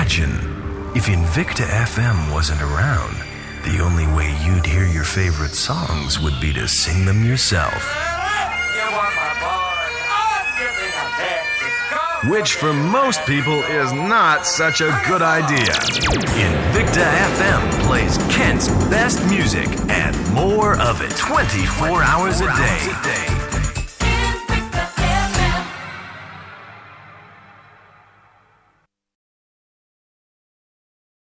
Imagine if Invicta FM wasn't around, the only way you'd hear your favorite songs would be to sing them yourself. Which for most people is not such a good idea. Invicta FM plays Kent's best music and more of it 24 hours a day.